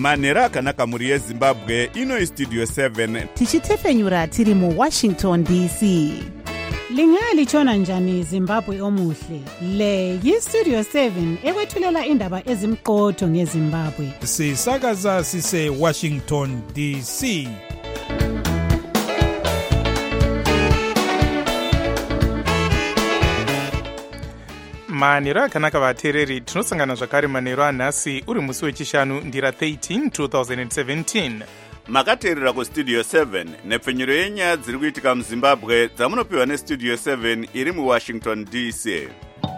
manhero akanaka mhuri yezimbabwe. Ino istudio 7 tichitefenyura tiri muWashington DC. Lingalitshona njani Zimbabwe omuhle? Le yistudio 7 ekwethulela indaba ezimqotho ngeZimbabwe. Sisakaza sise Washington DC. Manhero akanaka vateereri, tinosangana zvakare manhero anhasi uri musi wechishanu ndira 13 2017. makateerera kustudio 7 nepfenyuro yenyaya dziri kuitika muzimbabwe dzamunopiwa nestudio 7 iri muWashington DC.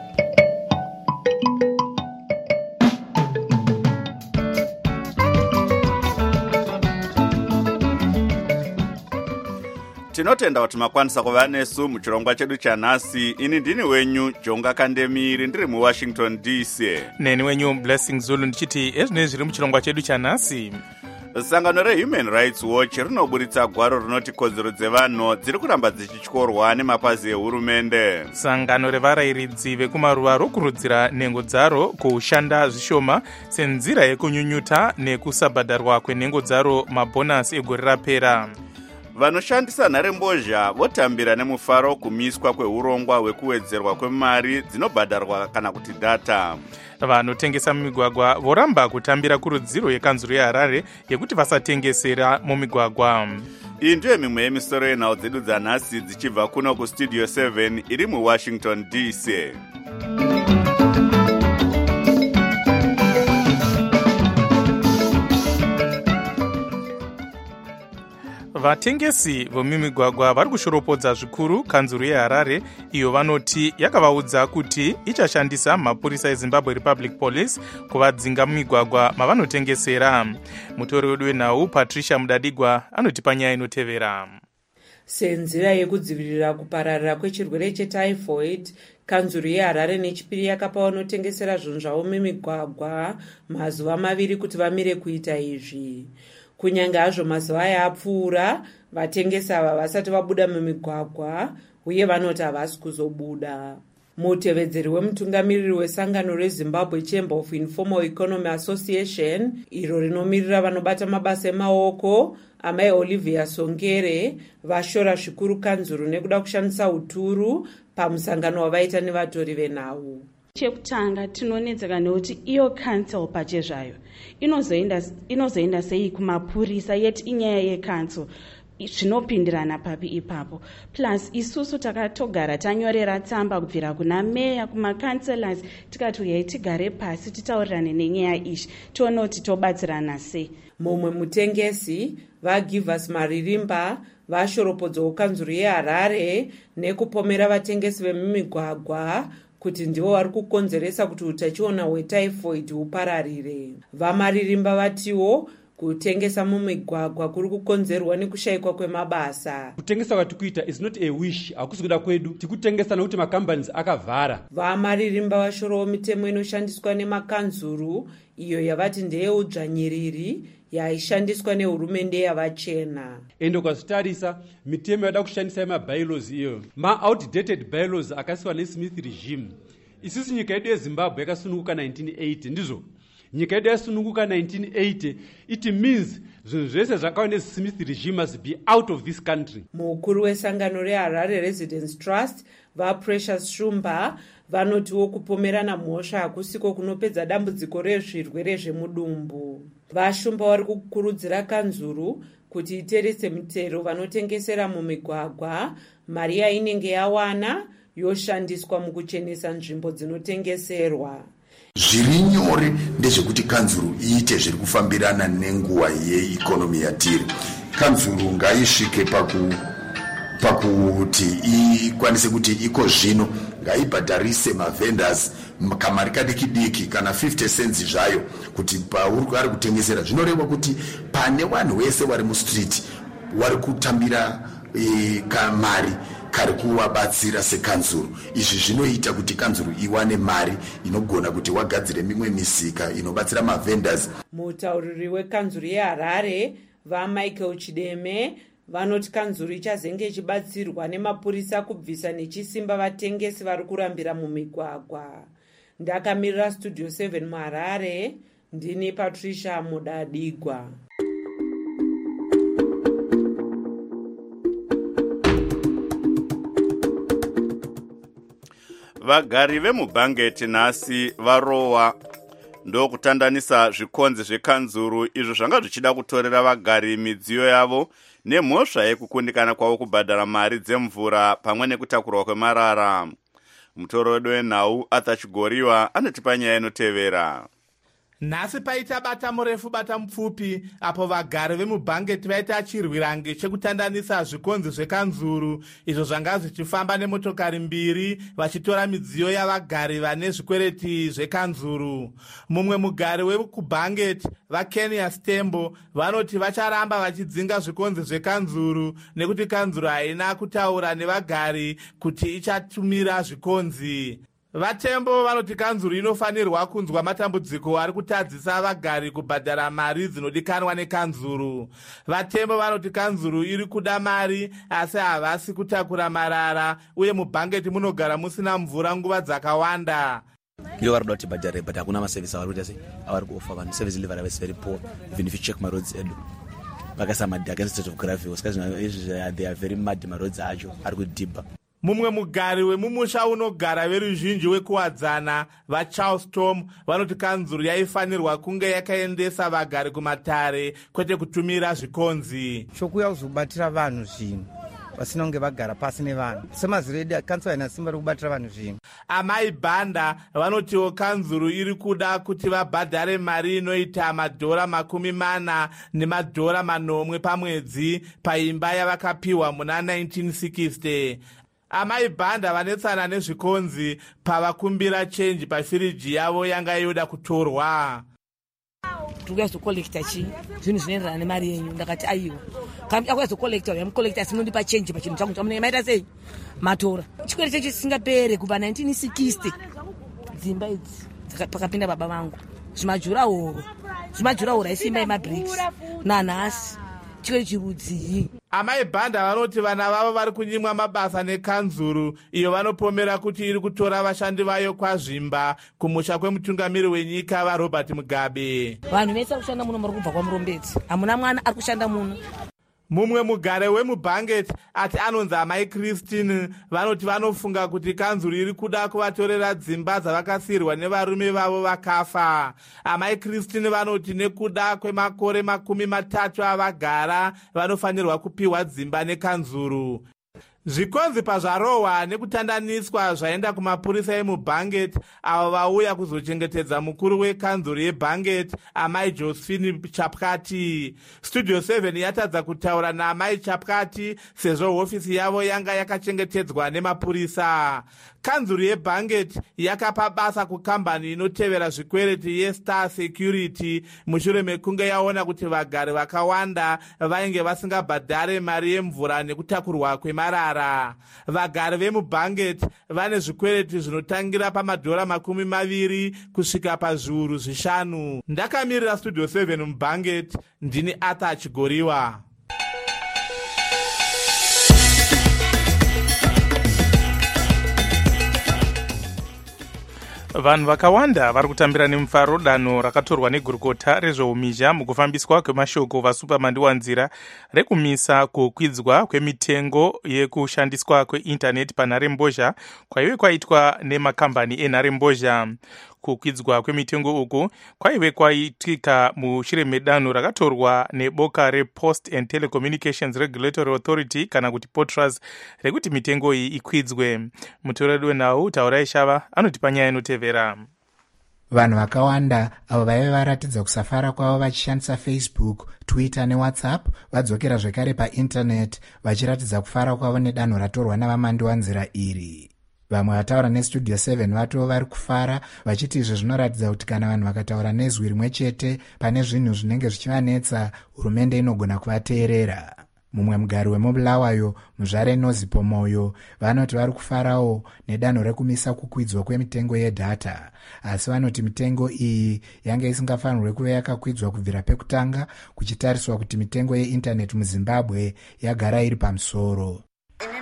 tinotenda kuti makwanisa kuva nesu muchirongwa chedu chanhasi. Ini ndini wenyu Jonga Kandemiri ndiri muWashington DC. Neni wenyu Blessing Zulu ndichiti ezvinei zviri muchirongwa chedu chanhasi. Sangano reHuman Rights Watch rinoburitsa gwaro rinoti kodzero dzevanhu dziri kuramba dzichityorwa nemapazi ehurumende. Sangano revarayiridzi vekumaruva rokurudzira nhengo dzaro kushanda zvishoma senzira yekunyunyuta nekusabhadharwa kwenhengo dzaro mabhonasi egore rapera. Vanoshandisa nharembozha votambira nemufaro kumiswa kweurongwa hwekuwedzerwa kwemari dzinobhadharwa kana kuti data. Vanotengesa mumigwagwa voramba kutambira kurudziro yekanzuro yeHarare yekuti vasatengesera mumigwagwa. Iyi ndiyo mimwe yemisoro yenhau dzedu dzanhasi dzichibva kuno kustudio 7 iri muWashington DC. Vatengesi vomumigwagwa vari kushoropodza zvikuru kanzuro yeHarare iyo vanoti yakavaudza kuti ichashandisa mapurisa eZimbabwe Republic Police kuvadzinga mumigwagwa mavanotengesera. Mutori wedu wenhau Patricia Mudadigwa anotipa nyaya inotevera. Senzira yekudzivirira kupararira kwechirwere chetyphoid, kanzuro yeHarare nechipiri yakapa vanotengesera zvinhu zvavo mumigwagwa mazuva 2 kuti vamire kuita izvi. Kunyange hazvo mazuva aya apfuura, vatengesi ava vasati vabuda mumigwagwa uye vanoti havasi kuzobuda. Mutevedzeri wemutungamiriri wesangano reZimbabwe Chamber of Informal Economy Association, iro rinomirira vanobata mabasa emaoko, amai Olivia Songere, vashora zvikuru kanzuro nekuda kushandisa uturu pamusangano wavaita nevatori venhau. Chekutanga tinonetseka nekuti iyo council pachezvayo inozoenda sei kumapurisa, yeti inyaya yecouncil zvinopindirana papi ipapo. Plus isusu takatogara tanyorera tsamba kubvira kuna meya, kumacancelors, tikati uyai tigare pasi titaurirane nenyaya ishi tione kuti tobatsirana sei. Mumwe mutengesi vaGivers Maririmba vashoropodzawo kanzuro yeHarare nekupomera vatengesi vemumigwagwa kuti ndivo vari kukonzeresa kuti utachiona hwetyphoid hupararire. VaMaririmba vatiwo kutengesa mumigwagwa kuri kukonzerwa nekushayikwa kwemabasa. Kutengesa kwati kuita is not a wish, hakusi kuda kwedu, tikutengesa nokuti macompanies akavhara. VaMaririmba vashorawo mitemo inoshandiswa nemakanzuru iyo yavati ndeyeudzvanyiriri yaishandiswa nehurumende yavachena. Ende ukazvitarisa mitemo yada kushandisa yemabylaws iyo ma-outdated bylaws akasiwa neSmith regime. Isusu nyika yedu yeZimbabwe yakasununguka 1980 ndizvo. Nyika yedu yasununguka 1980, it means zvinhu zvese zvakawa neSmith regime must be out of this country. Mukuru wesangano reHarare Residents Trust vaPrecious Shumba vanotiwo kupomerana mhosva hakusiko kunopedza dambudziko rezvirwere zvemudumbu. Vashumba vari kukurudzira kanzuru kuti iterese mitero vanotengesera mumigwagwa, mari yainenge yawana yoshandiswa mukuchenesa nzvimbo dzinotengeserwa. Zviri nyore ndezvekuti kanzuru iite zviri kufambirana nenguva yeikonomi yatiri. Kanzuru ngaisvike pakuti ikwanise kuti iko zvino ngaibhadharise mavendors kamari kadiki kana 50 cents zvayo kuti pauri ari kutengesera. Zvinoreva kuti pane vanhu vese vari mustreet vari kutambira kamari kari kuvabatsira sekanzuru. Izvi zvinoita kuti kanzuru iwane mari inogona kuti wagadzire mimwe misika inobatsira mavendors. Mutauriri wekanzuru yeHarare vaMichael Chideme vanoti kanzuru ichazenge ichibatsirwa nemapurisa kubvisa nechisimba vatengesi vari kurambira mumigwagwa. Ndakamirira studio 7 muHarare, ndini Patricia Mudadigwa. Vagari vemubhangeti nhasi varowa ndokutandanisa zvikonzi zvekanzuru izvo zvanga zvichida kutorera vagari midziyo yavo nemhosva yekukundikana kwavo kubhadhara mari dzemvura pamwe nekutakurwa kwemarara. Mutoro wenhau Arthur Chigoriwa anotipa nyaya inotevera. Nhasi paita bata murefu bata mupfupi apo vagari vemubhangeti vaita chirwirange chekutandanisa zvikonzi zvekanzuru izvo zvanga zvichifamba nemotokari mbiri vachitora midziyo yavagari vane zvikwereti zvekanzuru. Mumwe mugari wekubhangeti vaKenya Stembo vanoti vacharamba vachidzinga zvikonzi zvekanzuru nekuti kanzuru haina kutaura nevagari kuti ichatumira zvikonzi. Vatembo vanoti kanzuru inofanirwa kunzwa matambudziko ari kutadzisa vagari kubhadhara mari dzinodikanwa nekanzuru. Vatembo vanoti kanzuru iri kuda mari asi havasi kutakura marara uye mubhangeti munogara musina mvura nguva dzakawanda. Ndiyo vari kuda kuti bhadhare but hakuna masevisi avari kuita sei avari kuofa vanhu service delivery is very poor even if you check maroads edu vakaisa mudhi against state of gravel they are very mud maroads acho ari kudhibha. Mumwe mugari wemumusha unogara veruzhinji wekuwadzana vaCharleston vanoti kanzuru yaifanirwa kunge yakaendesa vagari kumatare kwete kutumira zvikonzi. Chokuya kuzobatira vanhu zvinhu vasina kunge vagara pasi nevanhu semaziredi kanzuru haina simba rekubatira vanhu zvinhu. Amai Banda vanotiwo kanzuru iri kuda kuti vabhadhare mari inoita $40 nemadollar pamwedzi paimba yavakapiwa muna 1960. Amai Banda vanetsana nezvikonzi pavakumbira chenji pafiriji yavo yanga yoda kutorwa. Tukazokolekta zvinhu zvinoenderana nemari yenyu ndakati aiwa akazokolekta yamukolekta sinondipa chenji pachinhu changu chamunomaita sei matora chikwere chisingapere kubva 1960 dzimba idzi pakapinda baba vangu zvimajurahoro aisimba emabricks nanhasi chikwere chirudzii. Amai Banda vanoti vana vavo vari kunyimwa mabasa nekanzuru iyo vanopomera kuti iri kutora vashandi vayo kwazvimba kumusha kwemutungamiri wenyika vaRobert Mugabe. Vanhu vese kushanda muno muri kubva kwamurombedzi hamuna mwana ari kushanda muno. Mumwe mugare wemubhangeti ati anonzi Amai Christine vanoti vanofunga kuti kanzuru iri kuda kuvatorera dzimba dzavakasiyirwa nevarume vavo vakafa. Amai Christine vanoti nekuda kwemakore 30 avagara vanofanirwa kupiwa dzimba nekanzuru. Zvikonzi pazvarohwa nekutandaniswa zvaenda kumapurisa emubhangeti avo vauya kuzochengetedza mukuru wekanzuru yebhangeti Amai Josephine Chapkati. Studio 7 yatadza kutaura naAmai Chapkati sezvo hofisi yavo yanga yakachengetedzwa nemapurisa. Kanzuru yebhangeti yakapa basa kukambani inotevera zvikwereti yeStar Security mushure mekunge yaona kuti vagari vakawanda vainge vasingabhadhare mari yemvura nekutakurwa kwemarara. Vagari vemubhangeti vane zvikwereti zvinotangira $20 kusvika pazviuru 5. Ndakamirira Studio 7 mubhangeti ndini Arthur Chigoriwa. Vanhu vakawanda vari kutambira nemufaro danho rakatorwa negurukota rezveumhizha mukufambiswa kwemashoko vasupamandiwanzira rekumisa kukwidzwa kwemitengo yekushandiswa kweindaneti panharembozha kwaive kwaitwa nemakambani enharembozha. Kukwidzwa kwemitengo uku kwaive kwaitika mushure medanho rakatorwa neboka rePost and Telecommunications Regulatory Authority kana kuti POTRAS rekuti mitengo iyi ikwidzwe. Mutoreri wenhau Taurai Shava anotipa nyaya inotevera. Vanhu vakawanda avo vaive varatidza kusafara kwavo vachishandisa Facebook, Twitter neWhatsApp vadzokera zvekare paindaneti vachiratidza kufara kwavo nedanho ratorwa navamandiwanzira iri. Vamwe vataura neStudio 7 vato vari kufara vachiti izvo zvinoratidza kuti kana vanhu vakataura nezwi rimwe chete pane zvinhu zvinenge zvichivanetsa hurumende inogona kuvateerera. Mumwe mugari wemubulawayo muzvare Nozipomoyo vanoti vari kufarawo nedanho rekumisa kukwidzwa kwemitengo yedhata, asi vanoti mitengo iyi yange isingafanirwe kuve yakakwidzwa kubvira pekutanga kuchitariswa kuti mitengo yeindaneti muZimbabwe yagara iri pamusoro. Inini ndafa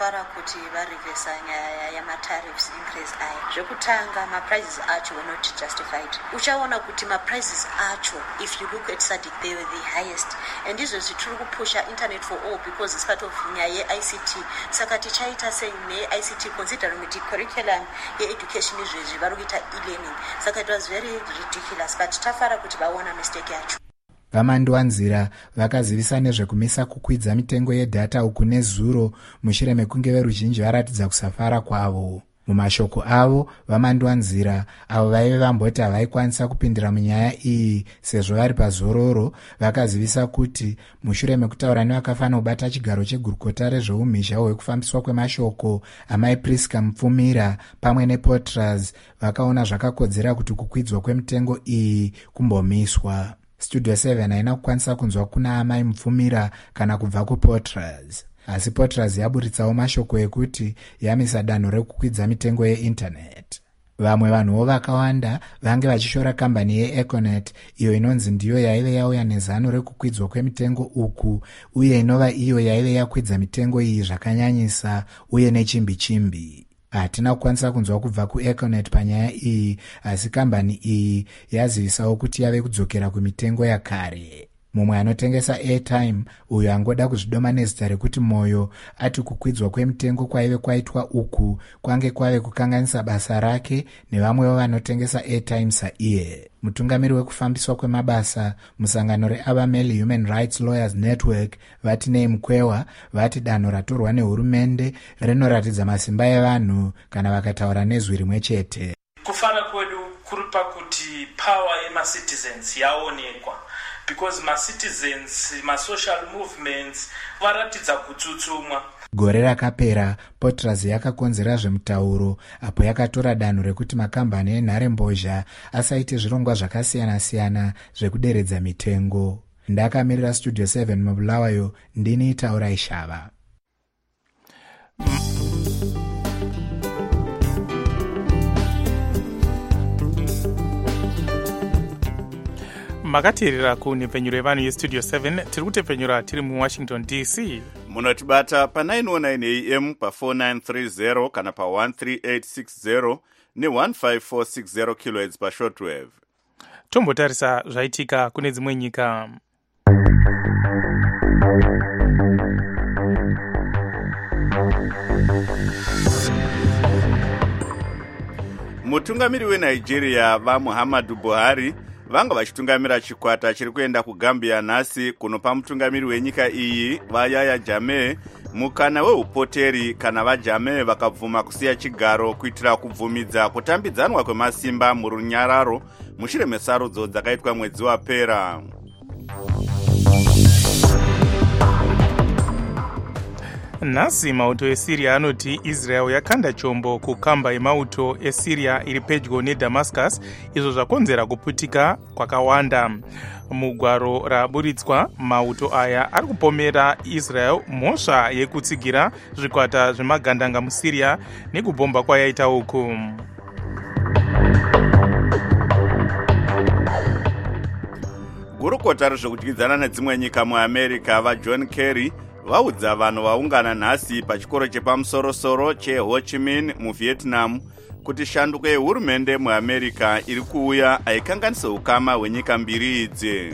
tinofara kuti varivhesa nyaya yamatariffs increase aya. Zvekutanga maprices acho were not justified. Uchaona kuti maprices acho, if you look at SADC, they were the highest. And izvo zvitiri kupusha internet for all because it's part of nyaya ye-ICT. Saka tichaita sei ne-ICT considering kuti curriculum ye-education izvezvi vari kuita e-learning. Saka it was very ridiculous, but tafara kuti vaona mistake yacho. vamandiwanzira vakazivisa nezvekumisa kukwidza mitengo yedhata uku nezuro mushure mekunge veruzhinji varatidza kusafara kwavo. Mumashoko avo, vamandiwanzira avo vaive vamboti havaikwanisa kupindira munyaya iyi sezvo vari pazororo, vakazivisa kuti mushure mekutaura nevakafanira kubata chigaro chegurukota rezveumhizha hwekufambiswa kwemashoko amai Priska Mupfumira pamwe nePortras vakaona zvakakodzera kuti kukwidzwa kwemitengo iyi kumbomiswa. Studio 7 haina kukwanisa kunzwa kuna amai Mupfumira kana kubva kuPortras. Asi Portras yaburitsawo mashoko ekuti yamisa danho rekukwidza mitengo yeinternet. Vamwe vanhuwo vakawanda vange vachishora kambani yeEconet iyo inonzi ndiyo yaive yauya nezano rekukwidzwa kwemitengo uku uye inova iyo yaive yakwidza mitengo iyi zvakanyanyisa uye nechimbi-chimbi. Hatina kukwanisa kunzwa kubva kuEconet panyaya iyi, asi kambani iyi yazivisawo kuti yave kudzokera kumitengo yakare. Mumwe anotengesa airtime uyo angoda kuzvidoma nezita rekuti Moyo ati kukwidzwa kwemitengo kwaive kwaitwa uku kwange kwave kukanganisa basa rake nevamwewo vanotengesa airtime saiye. Mutungamiri wekufambiswa kwemabasa musangano reAbameli Human Rights Lawyers Network Vatinei Mukwewa vati danho ratorwa nehurumende rinoratidza masimba evanhu kana vakataura nezwi rimwe chete. Kufara kwedu kuri pakuti power yema-citizens yaonekwa. Because ma-citizens, ma-social movements varatidza kutsutsumwa. Gore rakapera, Portras yakakonzera zvemutauro apo yakatora danho rekuti makambani enharembozha asaite zvirongwa zvakasiyana-siyana zvekuderedza mitengo. Ndakamirira Studio 7 mubulawayo, ndini Taura Ishava. makateerera kunhepfenyuro yevanhu yestudio 7 tiri kutepfenyura tiri muwashington dc. munotibata pa919 am pa4930 kana pa13860 ne15460 kHz pashortwave. tombotarisa zvaitika kune dzimwe nyika. mutungamiri weNigeria vaMuhammadu Buhari vanga vachitungamira chikwata chiri kuenda kuGambia nhasi kunopa mutungamiri wenyika iyi vaYahya Jammeh mukana weupoteri kana vaJammeh vakabvuma kusiya chigaro kuitira kubvumidza kutambidzanwa kwemasimba murunyararo mushure mesarudzo dzakaitwa mwedzi wapera. nhasi mauto eSyria anoti Israel yakanda chombo kukamba yemauto eSyria iri pedyo neDamascus, izvo zvakonzera kuputika kwakawanda. Mugwaro raburitswa, mauto aya ari kupomera Israel mhosva yekutsigira zvikwata zvemagandanga muSyria nekubhomba kwayaita uku. Gurukota rezvekudyidzana nedzimwe nyika muAmerica vaJohn Kerry vaudza vanhu vaungana nhasi pachikoro chepamusoro-soro cheHo Chi Minh muVietnam kuti shanduko yehurumende muAmerica iri kuuya haikanganise ukama hwenyika mbiri idzi.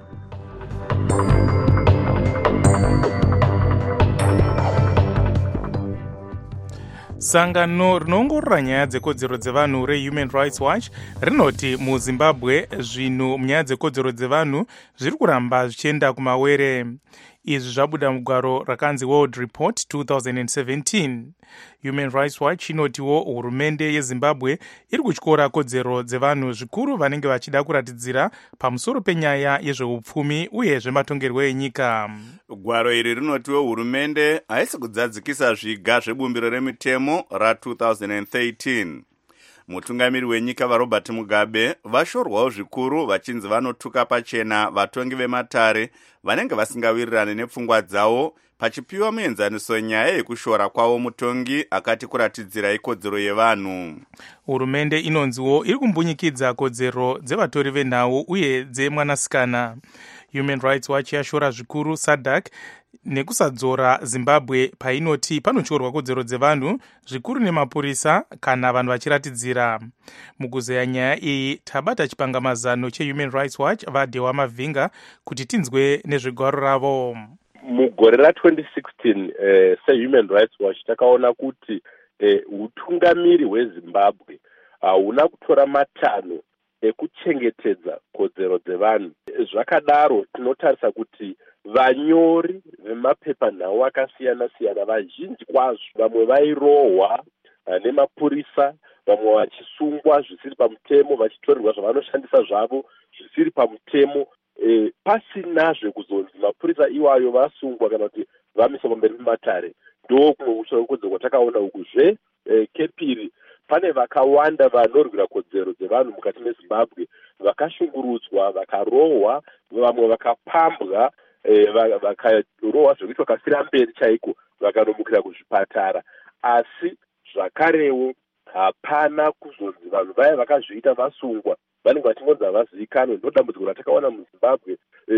Sangano rinoongorora nyaya dzekodzero dzevanhu reHuman Rights Watch rinoti muZimbabwe zvinhu munyaya dzekodzero dzevanhu zviri kuramba zvichienda kumawere. Izvi zvabuda mugwaro rakanzi World Report 2017. Human Rights Watch inotiwo hurumende yeZimbabwe iri kutyora kodzero dzevanhu zvikuru vanenge vachida kuratidzira pamusoro penyaya yezveupfumi uye zvematongerwo enyika. Gwaro iri rinotiwo hurumende haisi kudzadzikisa zviga zvebumbiro remitemo ra2013. Mutungamiri wenyika vaRobert Mugabe vashorwawo zvikuru vachinzi vanotuka pachena vatongi vematare vanenge vasingawirirane nepfungwa dzavo pachipiwa muenzaniso nyaya yekushora kwavo mutongi akati kuratidzira ikodzero yevanhu. Hurumende inonziwo iri kumbunyikidza kodzero dzevatori venhau uye dzemwanasikana. Human Rights Watch yashora zvikuru SADC nekusadzora Zimbabwe painoti panotyorwa kodzero dzevanhu zvikuru nemapurisa kana vanhu vachiratidzira. Mukuzeya nyaya iyi tabata chipangamazano cheHuman Rights Watch vaDewa Mavhinga kuti tinzwe nezvegwaro ravo. Mugore ra2016 seHuman Rights Watch takaona kuti utungamiri hweZimbabwe hauna kutora matanho ekuchengetedza kodzero dzevanhu. Zvakadaro tinotarisa kuti vanyori vemapepanhau akasiyana-siyana vazhinji kwazvo vamwe vairohwa nemapurisa, vamwe vachisungwa zvisiri pamutemo, vachitorerwa zvavanoshandisa zvavo zvisiri pamutemo, pasinazve kuzonzi mapurisa iwayo vasungwa kana kuti vamiswa pamberi pematare. Ndokumwe kushorokudza kwatakaona ukuzve. Kepiri, pane vakawanda vanorwira kodzero dzevanhu mukati meZimbabwe vakashungurudzwa, vakarohwa, vamwe vakapambwa, vakarohwa zvekuti vakafira mberi chaiko, vakanomukira kuzvipatara. Asi zvakarewo hapana kuzonzi vanhu vaya vakazviita vasungwa vanenge vachingonzi havazivikanwe. Ndo dambudziko ratakaona muZimbabwe.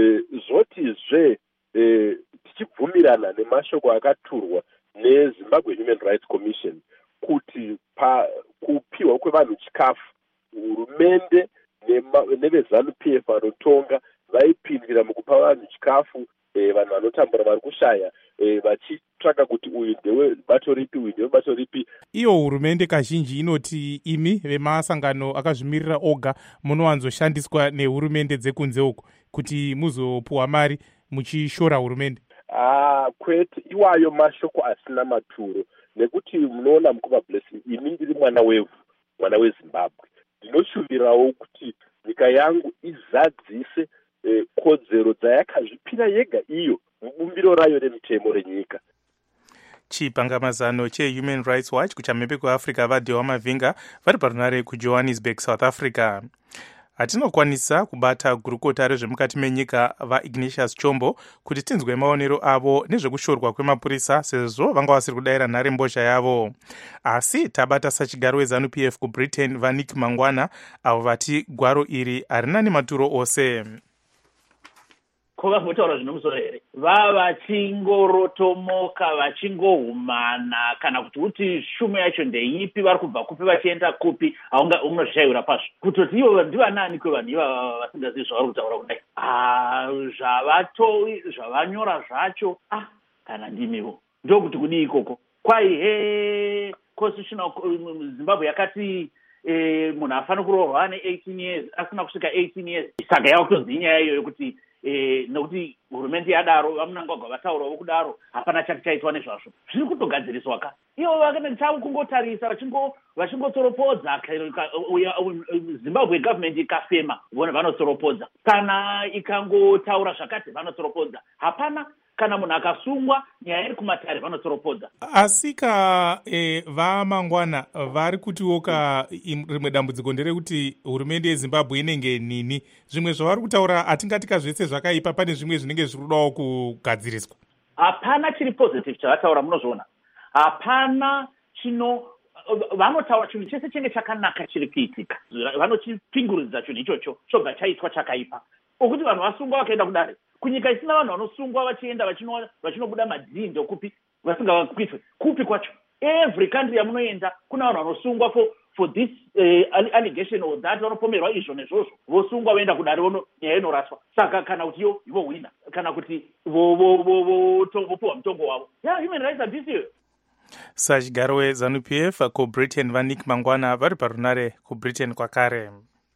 Zvotizve tichibvumirana nemashoko akaturwa neZimbabwe Human Rights Commission kuti kupiwa kwevanhu chikafu, hurumende neveZANU-PF vanotonga vaipindira mukupa vanhu chikafu, vanhu vanotambura vari kushaya, vachitsvaka kuti uyu ndewe bato ripi, uyu ndewe bato ripi. Iyo hurumende kazhinji inoti imi vemasangano akazvimirira oga munowanzoshandiswa nehurumende dzekunze uko kuti muzopuwa mari muchishora hurumende. Kwete, iwayo mashoko asina maturo, nekuti munoona Mukoma Blessing, ini ndiri mwana wevhu, mwana weZimbabwe. Ndinoshuvirawo kuti nyika yangu izadzise kodzero dzayakazvipira yega iyo mubumbiro rayo remutemo renyika. Chipangamazano cheHuman Rights Watch kuchamhembe kweAfrica vaDewa Mavhinga vari parunare kuJohannesburg, South Africa. Hatinokwanisa kubata gurukota rezvemukati menyika vaIgnatius Chombo kuti tinzwe maonero avo nezvekushorwa kwemapurisa sezvo vanga vasiri kudayira nhare mbozha yavo. Asi tabata sachigaro weZANU-PF kuBritain vaNick Mangwana avo vati gwaro iri harina nematuro ose. Vambotaura zvinomusoro here, vachingorotomoka vachingohumana kana kuti shumo yacho ndeipi, vari kubva kupi vachienda kupi, unozvishayira pazvo kutoti ivo ndivanani kwevanhu iva vasingazivi zvavari kutaura kudai. Zvavanyora zvacho kana ndimivo ndokuti kudii ikoko kwai constitutional Zimbabwe yakati munhu afana kurohwa ne18 years asina kusvika 18 years. Saka yakutonzi inyaya iyoyo kuti nekuti hurumende yadaro vamunangagwa vataurawo kudaro hapana chati chaitwa nezvazvo. Zviri kutogadziriswa ka ivo chavo kungotarisa vachingotsoropodza. Zimbabwe government ikafema vanotsoropodza, kana ikangotaura zvakati vanotsoropodza. Hapana kana munhu akasungwa nyaya iri kumatare vanotsoropodza. Asika vaMangwana vari kutiwoka rimwe dambudziko nderekuti hurumende yeZimbabwe inenge nini. Zvimwe zvavari kutaura hatingatika zvese zvakaipa, pane zvimwe zvinenge zviri kudawo kugadziriswa. Hapana chiri positive chavataura, munozviona. Hapana vanotaura chinhu chese chenge chakanaka chiri kuitika, vanochipinguridza chinhu ichocho chobva chaitwa chakaipa, okuti vanhu vasungwa vakaenda kudare. Kunyika isina vanhu vanosungwa vachienda vachinobuda madhii ndokupi vasingavakwitwe kupi kwacho. Every country yamunoenda kuna vanhu vanosungwa for this allegation or that, vanopomerwa izvo nezvozvo, vosungwa voenda kudare, nyaya inoraswa. Saka kana kuti ivo wina kana kuti vopuwa mutongo wavo, human rights abuse iyoyo. Sachigaro weZANU-PF kuBritain vaNick Mangwana vari parunare kuBritain kwakare.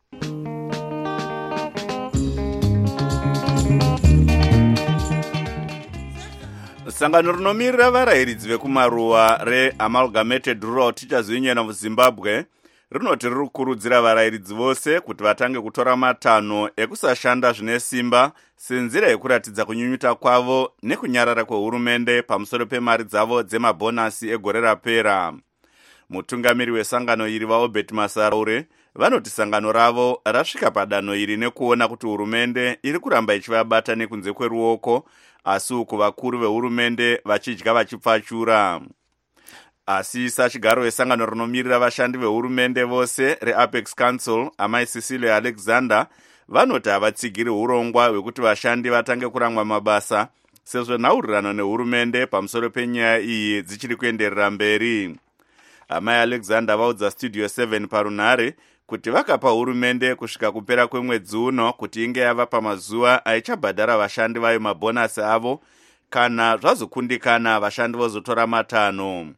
Sangano rinomirira varayiridzi vekumaruwa reAmalgamated Rural Teachers Union of Zimbabwe rinoti riri kukurudzira varayiridzi vose kuti vatange kutora matanho ekusashanda zvine simba senzira yekuratidza kunyunyuta kwavo nekunyarara kwehurumende pamusoro pemari dzavo dzemabhonasi egore rapera. Mutungamiri wesangano iri vaObert Masaraure vanoti sangano ravo rasvika padanho iri nekuona kuti hurumende iri kuramba ichivabata nekunze kweruoko, asi uku vakuru vehurumende vachidya vachipfachura. Asi sachigaro wesangano rinomirira vashandi vehurumende vose reApex Council, amai Cecilia Alexander, vanoti havatsigiri urongwa hwekuti vashandi vatange kurangwa mabasa, sezvo nhaurirano nehurumende pamusoro penyaya iyi dzichiri kuenderera mberi. Amai Alexander vaudza Studio 7 parunhare kuti vakapa hurumende kusvika kupera kwemwedzi uno kuti inge yava pamazuva aichabhadhara vashandi vayo mabhonasi avo, kana zvazokundikana vashandi vozotora matanho.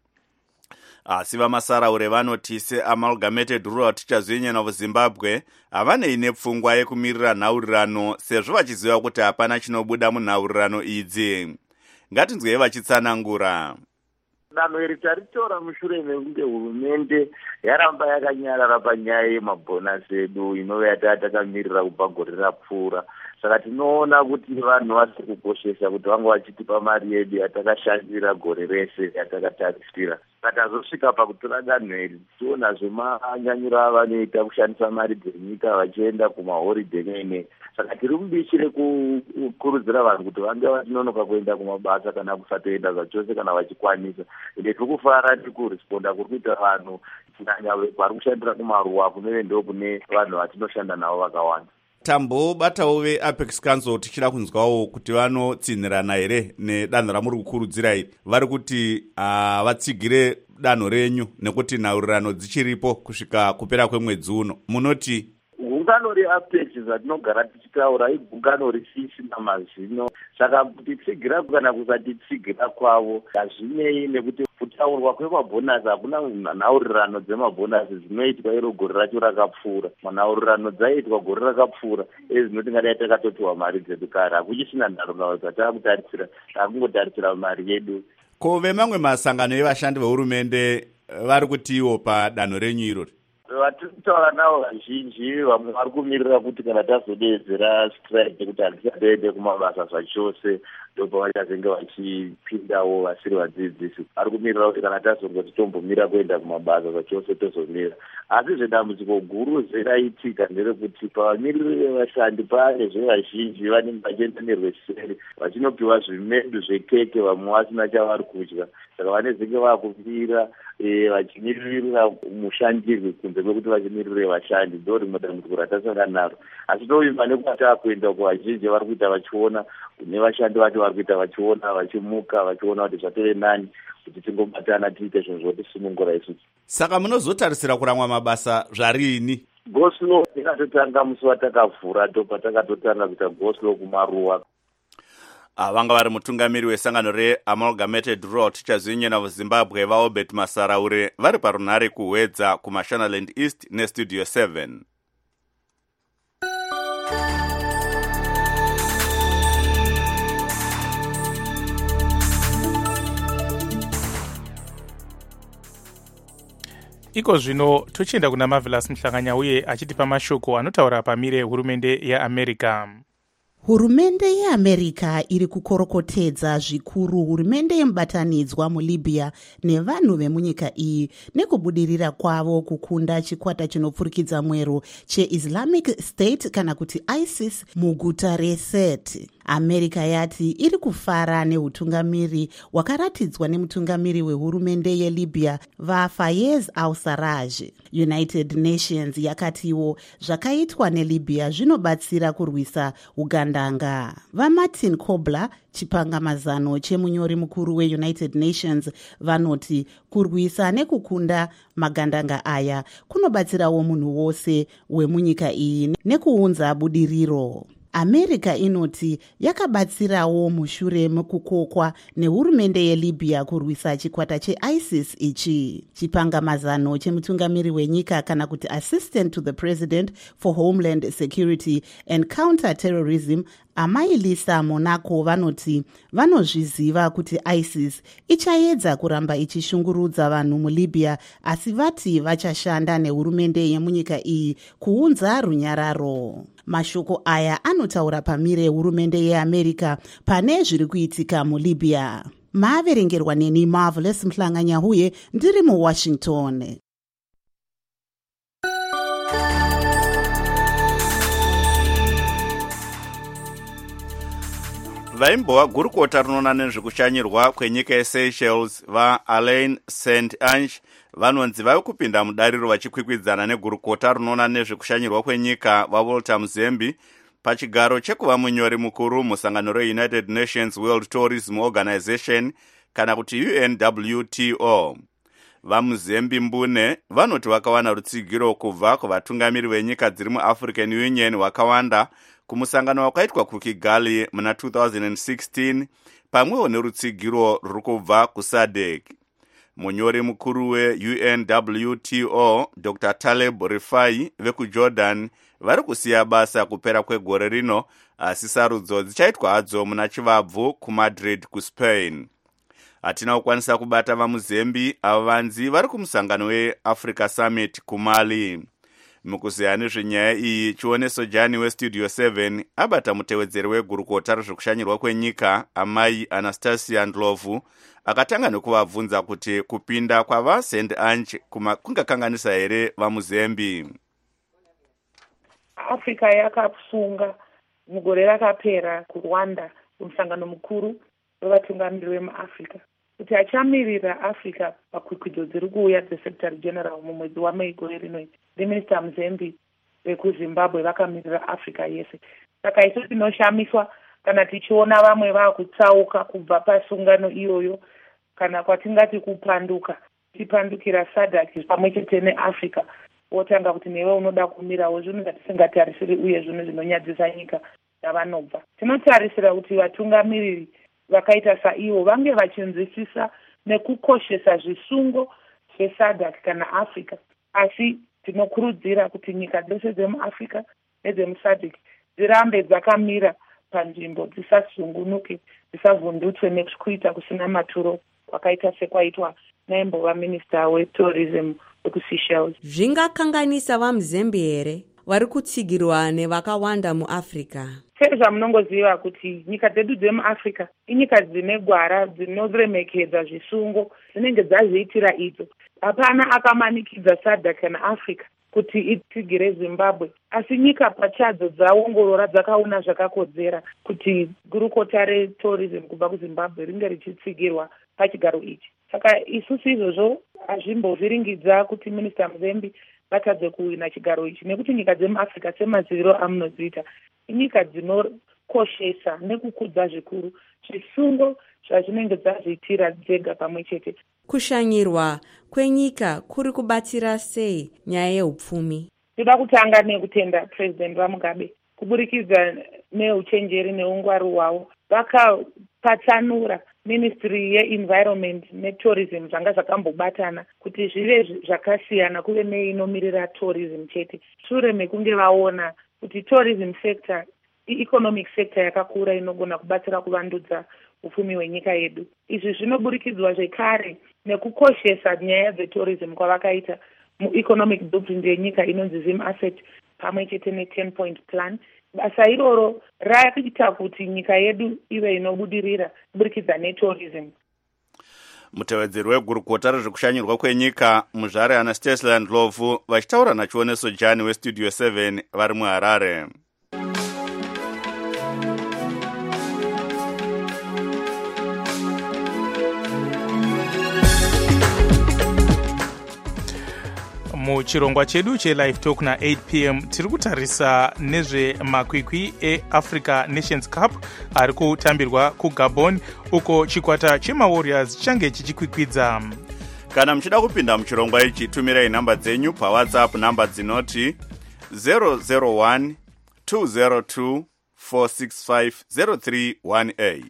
Asi vamasaraure vanoti seAmalgamated Rural Teachers Union of Zimbabwe havanei nepfungwa yekumirira nhaurirano, sezvo vachiziva kuti hapana chinobuda munhaurirano idzi. Ngatinzwei vachitsanangura. Danho iri taritora mushure mekunge hurumende yaramba yakanyarara panyaya yemabhonasi edu inova yatakamirira kubva gore rapfuura. Saka tinoona kuti vanhu vasiri kukoshesa kuti vanga vachitipa mari yedu yatakashandira gore rese yatakatarisira. Saka tazosvika pakutora danho iri tiona zvemanyanyiro avanoita kushandisa mari dzenyika vachienda kumahoride nene. Saka tiri mubishi rekukurudzira vanhu kuti vange vachinonoka kuenda kumabasa kana kusatoenda zvachose kana vachikwanisa. Ende tiri kufara tikuresponda kuri kuita vanhu kunyanya vari kushandira kumaruwa kunove ndo kune vanhu vatinoshanda navo vakawanda. Tambobatawo veApex Council tichida kunzwawo kuti vanotsinirana here nedanho ramuri kukurudzira iri. Vari kuti vatsigire danho renyu nekuti nhaurirano dzichiripo kusvika kupera kwemwedzi uno. Munoti gungano reApex zvatinogara tichitaura igungano risisina mazvino. Saka kuti tsigira kana kusati tsigira kwavo hazvinei, nekuti kutaurwa kwemabhonasi hakuna nhaurirano dzemabhonasi dzinoitwa iro gore racho rakapfuura. Manhaurirano dzaiitwa gore rakapfuura ezinoti ngadai takatotiwa mari dzedu kare. Hakuchisina nhaurirano dzatakutarisira, takungotarisira mari yedu. Ko vemamwe masangano evashandi vehurumende vari kutiwo padanho renyu irori? Vatiri kutaura navo vazhinji vamwe vari kumirira kuti kana tazodedzera strike kuti hatichaende kumabasa zvachose ndopavachazenge vachipindawo vasiri vadzidzisi. Vari kumirira kuti kana tazongoti tombomira kuenda kumabasa zvachose tozomira. Asi zvedambudziko guru zeraitika nderekuti pavamiriri vevashandi pane zvevazhinji vanenge vachienda nerweseri vachinopiwa zvimedu zvekeke, vamwe vasina chavari kudya. Saka vanezenge vakumira vachimiririra mushandirwe kunze kwekuti vachimirire vashandi. Ndo rimwe dambudziko ratasangana naro. Asi tovimba nekuti taakuenda kuvazhinji vari kuita vachiona, nevashandi vacho vari kuita vachiona, vachimuka, vachiona kuti zvatove nani kuti tingobatana tiite zvinhu zvotisunungura isusu. Saka munozotarisira kuramwa mabasa zvarini? Goslow tikatotanga musi watakavhura ndopatakatotanga kuita Goslow kumaruwa. Vanga vari mutungamiri wesangano reAmalgamated Rural Teachers Union of Zimbabwe vaObert Masaraure vari parunhare kuhwedza kuMashonaland East neStudio 7. Iko zvino tochienda kuna Marvelous Mhlanganya uye achitipa mashoko anotaura pamire hurumende yeAmerica. Hurumende yeAmerica iri kukorokotedza zvikuru hurumende yemubatanidzwa muLibya nevanhu vemunyika iyi nekubudirira kwavo kukunda chikwata chinopfurikidza mwero cheIslamic State kana kuti ISIS muguta reSirte. America yati iri kufara neutungamiri hwakaratidzwa nemutungamiri wehurumende yeLibya vaFayez al-Sarraj. United Nations yakatiwo zvakaitwa neLibya zvinobatsira kurwisa ugandanga. VaMartin Kobler, chipangamazano chemunyori mukuru weUnited Nations, vanoti kurwisa nekukunda magandanga aya kunobatsirawo munhu wose wemunyika iyi nekuunza budiriro. America inoti yakabatsirawo mushure mekukokwa nehurumende yeLibya kurwisa chikwata cheISIS ichi. Chipangamazano chemutungamiri wenyika kana kuti Assistant to the President for Homeland Security and Counter-Terrorism Amai Lisa Monaco vanoti vanozviziva kuti ISIS ichaedza kuramba ichishungurudza vanhu muLibya, asi vati vachashanda nehurumende yemunyika iyi kuunza runyararo. Mashoko aya anotaura pamire hurumende yeAmerica pane zviri kuitika muLibya. Maaverengerwa neni Marvelous Mhlanganya uye ndiri muWashington. vaimbova gurukota rinoona nezvekushanyirwa kwenyika yeSeychelles vaalain st ange vanonzi vave kupinda mudariro vachikwikwidzana negurukota rinoona nezvekushanyirwa kwenyika vaWalter Muzembi pachigaro chekuva munyori mukuru musangano reUnited Nations World Tourism Organization kana kuti UNWTO. VaMuzembi mbune vanoti vakawana rutsigiro kubva kuvatungamiri venyika dziri muAfrican Union wakawanda kumusangano wakaitwa kuKigali muna 2016 pamwewo nerutsigiro ruri kubva kuSADC. Munyori mukuru weUNWTO Dr. Taleb Rifai vekujordan vari kusiya basa kupera kwegore rino, asi sarudzo dzichaitwa hadzo muna chivabvu kuMadrid kuSpain. Hatina kukwanisa kubata vaMuzembi ava vanzi vari kumusangano weAfrica Summit kuMali. Mukuziya nezvenyaya iyi, chioneso Jani weStudio 7 abata mutevedzeri wegurukota rezvekushanyirwa kwenyika amai Anastasia Ndlovu akatanga nekuvabvunza kuti kupinda kwava St Ange kungakanganisa here vaMuzembi. Africa yakasunga mugore rakapera kuRwanda kumusangano mukuru wevatungamiri vemuAfrica kuti achamirira Africa pakwikwidzo dziri kuuya dzeSecretary General mumwedzi waMei gore rino. Minister Muzembi vekuZimbabwe vakamirira Africa yese. Saka isu tinoshamiswa kana tichiona vamwe vakutsauka kubva pasungano iyoyo, kana kwatingati kupanduka, tipandukira SADC pamwe chete neAfrica, wotanga kuti newe unoda kumirawo zvinhu zvatisingatarisiri uye zvinhu zvinonyadzisa nyika yavanobva. Tinotarisira kuti vatungamiriri vakaita saivo vange vachinzwisisa nekukoshesa zvisungo zveSADC kana Africa, asi tinokurudzira kuti nyika dzose dzemuAfrica nedzemuSADC dzirambe dzakamira panzvimbo, dzisasungunuke, dzisavhundutswe nekuita kusina maturo kwakaita sekwaitwa naimbova minista weTourism wekuSeychelles. Zvingakanganisa vaMuzembi here vari kutsigirwa nevakawanda muAfrica? Sezvamunongoziva kuti nyika dzedu dzemuAfrica inyika dzine gwara, dzinoremekedza zvisungo, dzinenge dzazviitira idzo. Hapana akamanikidza SADC kana Africa kuti itsigire Zimbabwe, asi nyika pachadzo dzaongorora dzakaona zvakakodzera kuti gurukota retourism kubva kuZimbabwe ringe richitsigirwa pachigaro ichi. Saka isusu izvozvo hazvimbovhiringidza kuti Minister Muzembi vatadze kuwina chigaro ichi, nekuti nyika dzemuAfrica semaziviro amunodziita inyika dzinokoshesa nekukudza zvikuru zvisungo zvazvinenge dzazviitira dzega pamwe chete. Kushanyirwa kwenyika kuri kubatsira sei nyaya yeupfumi? Toda kutanga nekutenda President Mugabe kuburikidza neuchenjeri neungwaru hwavo vakapatsanura Ministry yeEnvironment neTourism zvanga zvakambobatana kuti zvive zvakasiyana, kuve neinomirira tourism chete, shure mekunge vaona kuti tourism sector economic sector yakakura inogona kubatsira kuvandudza upfumi hwenyika yedu. Izvi zvinoburikidzwa zvekare nekukoshesa nyaya dzetourism kwavakaita mueconomic blueprint yenyika inonzi Zim Asset pamwe chete ne10 point plan. Basa iroro rakuita kuti nyika yedu ive inobudirira kuburikidza netourism. Mutevedzeri wegurukota rezvekushanyirwa kwenyika muzvare Anastasia Ndlovu vachitaura nachioneso Jani weStudio 7 vari muHarare. Muchirongwa chedu chelive talk na 8 p.m. tiri kutarisa nezvemakwikwi eAfrica Nations Cup ari kutambirwa kuGabon, uko chikwata chemaWarriors change chichikwikwidza. Kana muchida kupinda muchirongwa ichi, tumirai nhamba dzenyu paWhatsApp, nhamba dzinoti 001 202 465 0318.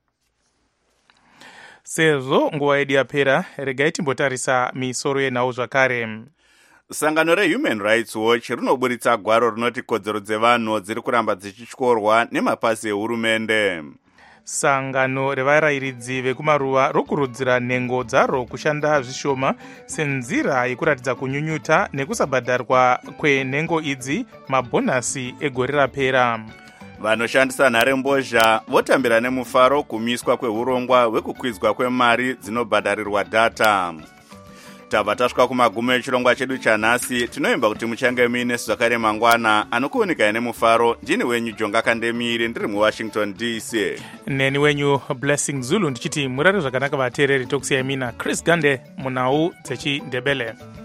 Sezvo nguva yedu yapera, regai timbotarisa misoro yenhau zvakare. Sangano reHuman Rights Watch rinoburitsa gwaro rinoti kodzero dzevanhu dziri kuramba dzichityorwa nemapazi ehurumende. Sangano revarayiridzi vekumaruva rokurudzira nhengo dzaro kushanda zvishoma senzira yekuratidza kunyunyuta nekusabhadharwa kwenhengo idzi mabhonasi egore rapera. Vanoshandisa nharembozha votambira nemufaro kumiswa kwehurongwa hwekukwidzwa kwemari dzinobhadharirwa data. tabva tasvika kumagumo echirongwa chedu chanhasi. Tinoimba kuti muchange muinesu zvakare mangwana. Anokuonikai nemufaro ndini wenyu Jonga Kandemiri ndiri muWashington DC. Neni wenyu Blessing Zulu ndichiti murare zvakanaka vateereri. Tokusiyai mina Chris Gande munhau dzechiNdebele.